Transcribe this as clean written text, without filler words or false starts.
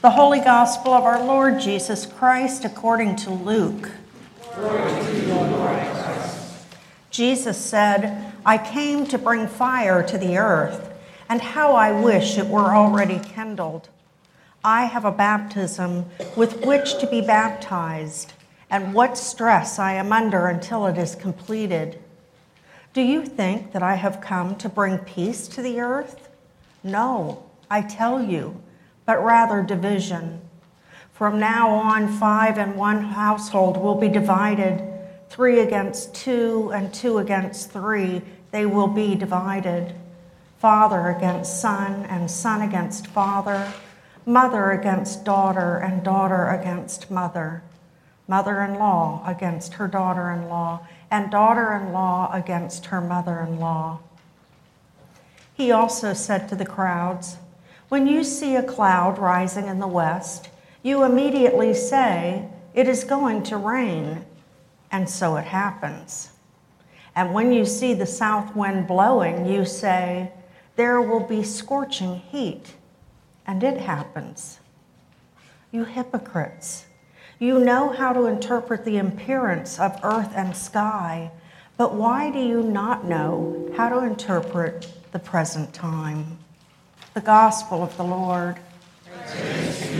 The Holy Gospel of our Lord Jesus Christ according to Luke. Glory to you, Lord Christ. Jesus said, I came to bring fire to the earth, and how I wish it were already kindled. I have a baptism with which to be baptized, and what stress I am under until it is completed. Do you think that I have come to bring peace to the earth? No, I tell you, but rather division. From now on, 5 in one household will be divided, 3 against 2 and 2 against 3, they will be divided. Father against son and son against father, mother against daughter and daughter against mother, mother-in-law against her daughter-in-law, and daughter-in-law against her mother-in-law. He also said to the crowds, when you see a cloud rising in the west, you immediately say, it is going to rain, and so it happens. And when you see the south wind blowing, you say, there will be scorching heat, and it happens. You hypocrites, you know how to interpret the appearance of earth and sky, but why do you not know how to interpret the present time? The Gospel of the Lord. Praise